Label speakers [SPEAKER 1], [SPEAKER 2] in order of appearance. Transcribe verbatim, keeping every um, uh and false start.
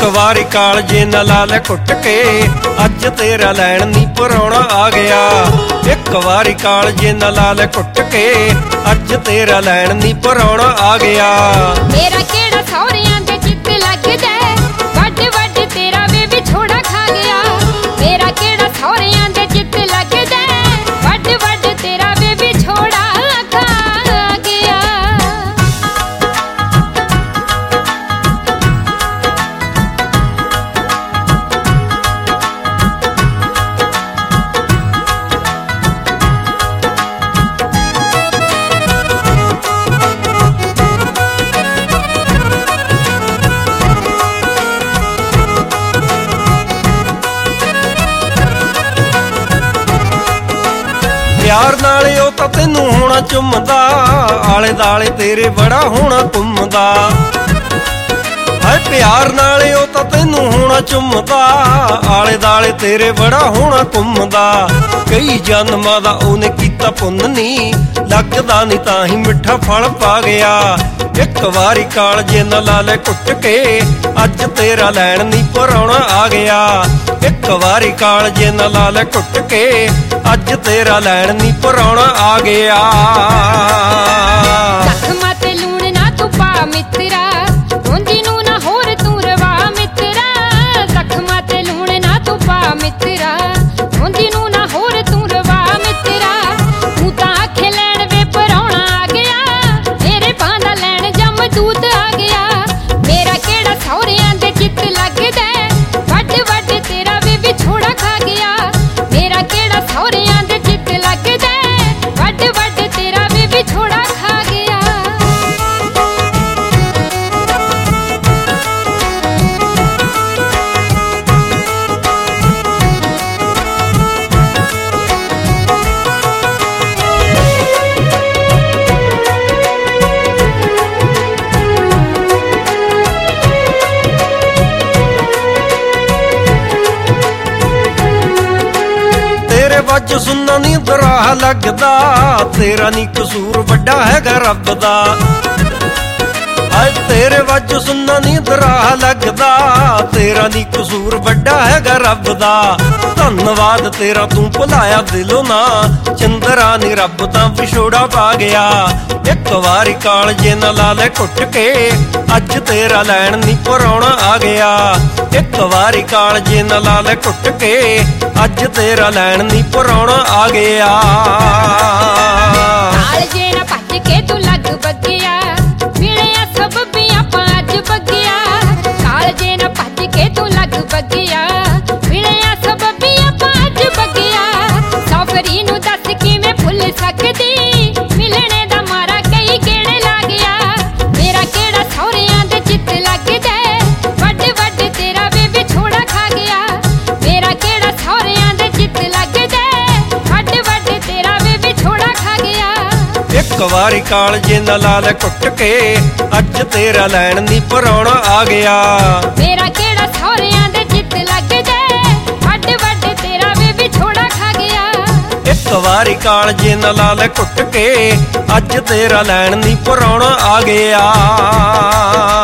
[SPEAKER 1] ਵਾਰੀ ਕਾਲਜੇ ਨਾ ਲਾ ਲੈ ਘੁੱਟ ਕੇ, ਅੱਜ ਤੇਰਾ ਲੈਣ ਨੀ ਪਰਾਉਣਾ ਆ ਗਿਆ। ਇੱਕ ਵਾਰੀ ਕਾਲਜੇ ਨਾ ਲਾ ਲੈ ਘੁੱਟ ਕੇ, ਅੱਜ ਤੇਰਾ ਲੈਣ ਨੀ ਪਰਾਉਣਾ ਆ ਗਿਆ।
[SPEAKER 2] ਮੇਰਾ ਕਿਹੜਾ ਸਹੁਰਿਆਂ ਦੇ ਚਿੱਤ ਲੱਗਦਾ, ਵੱਡ ਵੱਡ ਤੇਰਾ ਵੇ ਵਿਛੋੜਾ ਖਾ ਗਿਆ। ਮੇਰਾ ਕਿਹੜਾ ਸਹੁਰਿਆਂ ਦੇ ਚਿੱਤ ਲੱਗਦਾ, ਵੱਡ ਵੱਡ ਤੇਰਾ ਵੇ ਵਿਛੋੜਾ ਖਾ ਗਿਆ।
[SPEAKER 1] ਪਿਆਰ ਨਾਲੇ ਉਹ ਤਾਂ ਤੈਨੂੰ ਹੋਣਾ ਚੁੰਮਦਾ, ਆਲੇ ਦਾਲੇ ਤੇਰੇ ਬੜਾ ਹੋਣਾ ਘੁੰਮਦਾ। ਹਾਏ ਪਿਆਰ ਨਾਲੇ ਉਹ ਤਾਂ ਤੈਨੂੰ ਹੋਣਾ ਚੁੰਮਦਾ, ਆਲੇ ਦਾਲੇ ਤੇਰੇ ਬੜਾ ਹੋਣਾ ਘੁੰਮਦਾ। ਕਈ ਜਨਮਾਂ ਦਾ ਉਹਨੇ ਕੀਤਾ ਪੁੰਨ ਨੀ, ਲੱਗਦਾ ਨੀ ਤਾਂ ਹੀ ਮਿੱਠਾ ਫਲ ਪਾ ਗਿਆ। ਇੱਕ ਵਾਰੀ ਕਾਲਜੇ ਨਾ ਲਾ ਲੈ ਘੁੱਟ ਕੇ, ਅੱਜ ਤੇਰਾ ਲੈਣ ਨੀ ਪਰਾਉਣਾ ਆ ਗਿਆ। ਇੱਕ ਵਾਰੀ ਕਾਲਜੇ ਨਾ ਲਾ ਲੈ ਘੁੱਟ ਕੇ, ਅੱਜ ਤੇਰਾ ਲੈਣ ਨੀ ਪਰਾਉਣਾ ਆ ਗਿਆ।
[SPEAKER 2] ਜ਼ਖਮਾਂ ਤੇ ਲੂਣ ਨਾ ਤੂੰ ਪਾ ਮਿੱਤਰਾ, ਹੁੰਦੀ ਨੂੰ ਨਾ ਹੋਰ ਤੂੰ ਰਵਾ ਮਿੱਤਰਾ। ਜ਼ਖਮਾਂ ਤੇ ਲੂਣ ਨਾ ਤੂੰ ਪਾ ਮਿੱਤਰਾ, ਹੁੰਦੀ ਨੂੰ ਨਾ ਹੋਰ ਤੂੰ ਰਵਾ ਮਿੱਤਰਾ। ਤੂੰ ਤਾਂ ਆਖੇ ਲੈਣ ਵੇ ਪਰਾਉਣਾ ਆ ਗਿਆ, ਮੇਰੇ ਬਾਂਹ ਦਾ ਲੈਣ ਜੰਮ ਦੂਤ ਆ ਗਿਆ। ਮੇਰਾ ਕਿਹੜਾ ਸਹੁਰਿਆਂ ਦੇ ਚਿੱਤ ਲੱਗਦਾ, ਵੱਡ ਵੱਡ ਤੇਰਾ ਵੇ ਵਿਛੋੜਾ ਖਾ ਗਿਆ। ਮੇਰਾ ਕਿਹੜਾ ਸਹੁਰਿਆਂ ਦੇ ਚਿੱਤ ਲੱਗਦਾ, ਵੱਡ ਵੱਡ ਤੇਰਾ ਵੇ ਵਿਛੋੜਾ ਖਾ ਗਿਆ।
[SPEAKER 1] ਵੱਜ ਸੁਣਨਾ ਨੀ ਦਰਾਹ ਲੱਗਦਾ, ਤੇਰਾ ਨੀ ਕਸੂਰ ਵੱਡਾ ਹੈਗਾ ਰੱਬ ਦਾ। ਹਾਏ ਤੇਰੇ ਵੱਜ ਸੁਣਨਾ ਨੀ ਦਰਾਹ ਲੱਗਦਾ, ਤੇਰਾ ਨੀ ਕਸੂਰ ਵੱਡਾ ਹੈਗਾ ਰੱਬ ਦਾ। ਧੰਨਵਾਦ ਤੇਰਾ ਤੂੰ ਭੁਲਾਇਆ ਦਿਲੋਂ ਨਾ, ਚੰਦਰਾ ਨੀ ਰੱਬ ਤਾਂ ਵਿਛੋੜਾ ਪਾ ਗਿਆ। ਇੱਕ ਵਾਰੀ ਕਾਲਜੇ ਨਾ ਲਾ ਲੈ ਘੁੱਟ ਕੇ, ਅੱਜ ਤੇਰਾ ਲੈਣ ਨੀ ਪਰਾਉਣਾ ਆ ਗਿਆ। ਇੱਕ ਵਾਰੀ ਕਾਲਜੇ ਨਾ ਲਾ ਲੈ ਘੁੱਟ ਕੇ, ਅੱਜ ਤੇਰਾ ਲੈਣ ਨੀ ਪਰਾਉਣਾ ਆ ਗਿਆ।
[SPEAKER 2] ਕਾਲਜੇ ਨਾ ਭੱਜ ਕੇ ਤੂੰ ਲੱਗ ਬੱਗਿਆ, ਮਿਲਿਆ ਸਬੱਬੀਆਂ ਪੰਜ ਬੱਗਿਆ। ਕਾਲਜੇ ਨਾ ਭੱਜ ਕੇ ਤੂੰ ਲੱਗ ਬੱਗਿਆ, ਮਿਲਿਆ ਸਬੱਬੀਆਂ ਪੰਜ ਬੱਗਿਆ। ਸੌਫਰੀ ਨੂੰ ਦੱਸ ਕਿਵੇਂ ਭੁੱਲ ਸਕਦੀ, ਮਿਲਣੇ ਦਾ ਮਾਰਾ ਕਈ ਕਿਹੜੇ ਲਾ ਗਿਆ। ਮੇਰਾ ਕਿਹੜਾ ਸਹੁਰਿਆਂ ਦੇ ਚਿੱਤ ਲੱਗਦਾ, ਵੱਡ ਵੱਡ ਤੇਰਾ ਵੇ ਵਿਛੋੜਾ ਖਾ ਗਿਆ। ਮੇਰਾ ਕਿਹੜਾ ਸਹੁਰਿਆਂ ਦੇ ਚਿੱਤ ਲੱਗਦਾ, ਵੱਡ ਵੱਡ ਤੇਰਾ ਵੇ ਵਿਛੋੜਾ ਖਾ ਗਿਆ।
[SPEAKER 1] ਇੱਕ ਵਾਰੀ ਕਾਲਜੇ ਨਾ ਲਾ ਲੈ ਘੁੱਟ ਕੇ, ਅੱਜ ਤੇਰਾ ਲੈਣ ਨੀ ਪਰਾਉਣਾ ਆ ਗਿਆ।
[SPEAKER 2] ਮੇਰਾ ਕਿਹੜਾ ਸਹੁਰਿਆਂ ਦੇ ਚਿੱਤ ਲੱਗਦਾ, ਵੱਡ ਵੱਡ ਤੇਰਾ ਵੇ ਵਿਛੋੜਾ ਖਾ ਗਿਆ।
[SPEAKER 1] ਇੱਕ ਵਾਰੀ ਕਾਲਜੇ ਨਾ ਲਾ ਲੈ ਘੁੱਟ ਕੇ, ਅੱਜ ਤੇਰਾ ਲੈਣ ਨੀ ਪਰਾਉਣਾ ਆ ਗਿਆ।